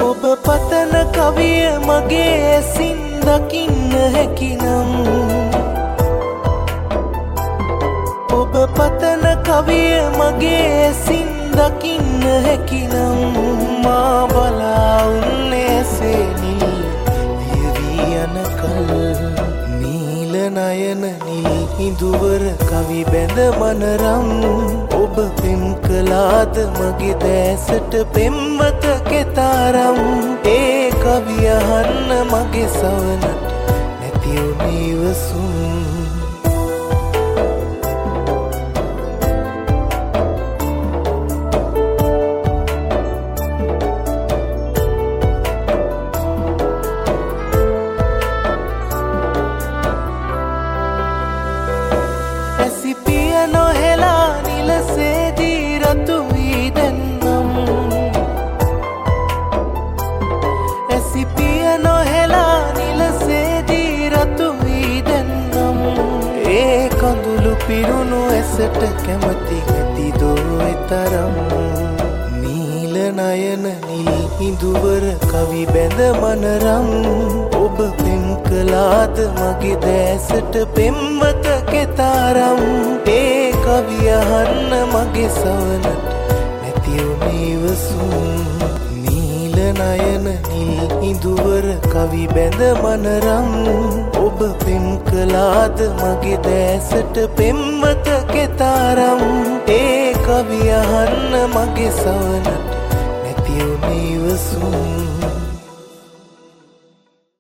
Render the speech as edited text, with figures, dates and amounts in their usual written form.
ඔබ පතන කවිය මගේ ඇසින් දකින්න හැකිනම් ඔබ පතන කවිය මගේ ඇසින් දකින්න හැකිනම් මා බලා උන්නේ ඇසේ නිල් ලියවී යන කල් නීල නයන නිල් හිඳුවර කවි බැඳ මනරම් ඔබ පෙම් කළාද මගේ දැසට පෙම්වත කෙතරම් ඒ කවිය අහන්න මගේ සවනට නැති උනේ ඉවසුම් ඇසිපිය නොහෙලා නිලසේදී රතු වී දැන්නම් ඇසිපිය නොහෙලා නිලසේදී රතු වී දැන්නම් ඒ කඳුළු පිරුණු ඇසට කැමති නැතිදෝ එතරම් නීල නයන නිල් හිඳුවර කවි බැඳ මනරම් ඔබ පෙම් කළාද මගේ දැසට පෙම්වත කෙතරම් ඒ කවිය අහන්න මගේ සවනට නැති උනේ ඉවසුම් නීල නයන නිල් හිඳුවර කවි බැඳ මනරම් ඔබ පෙම් කළාද මගේ දැසට පෙම්වත කෙතරම් ඒ කවිය අහන්න මගේ සවනට නැති උනේ ඉවසුම්